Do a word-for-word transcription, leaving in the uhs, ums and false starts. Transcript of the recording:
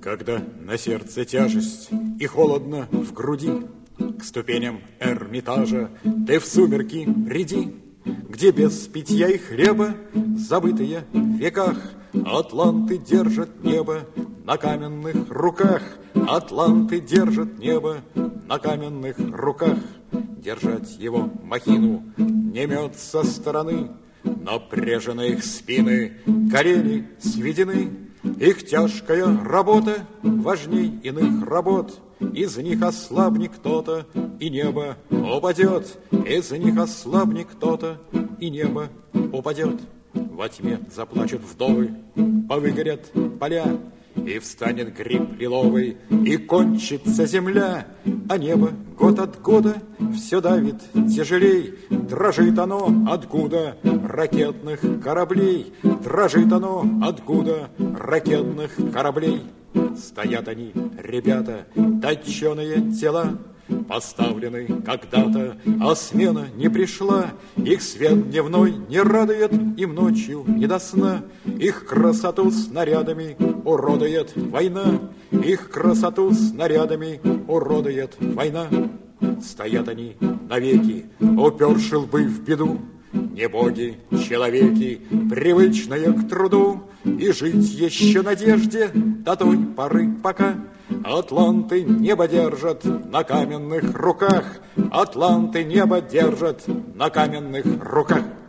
Когда на сердце тяжесть и холодно в груди, к ступеням Эрмитажа ты в сумерки приди, где без питья и хлеба, забытые в веках, атланты держат небо на каменных руках. Атланты держат небо на каменных руках. Держать его махину не мет со стороны, напряжены их спины, колени сведены. Их тяжкая работа важней иных работ. Из них ослабнет кто-то, и небо упадет. Из них ослабнет кто-то, и небо упадет. Во тьме заплачут вдовы, повыгорят поля, и встанет гриб лиловый, и кончится земля. А небо год от года все давит тяжелей. Дрожит оно от гуда ракетных кораблей. Дрожит оно от гуда ракетных кораблей. Стоят они, ребята, точеные тела, поставлены когда-то, а смена не пришла. Их свет дневной не радует, им ночью не до сна. Их красоту снарядами уродует война. Их красоту снарядами уродует война. Стоят они навеки, уперши лбы в беду. Не боги, человеки, привычные к труду, и жить еще надежде до той поры, пока атланты небо держат на каменных руках. Атланты небо держат на каменных руках.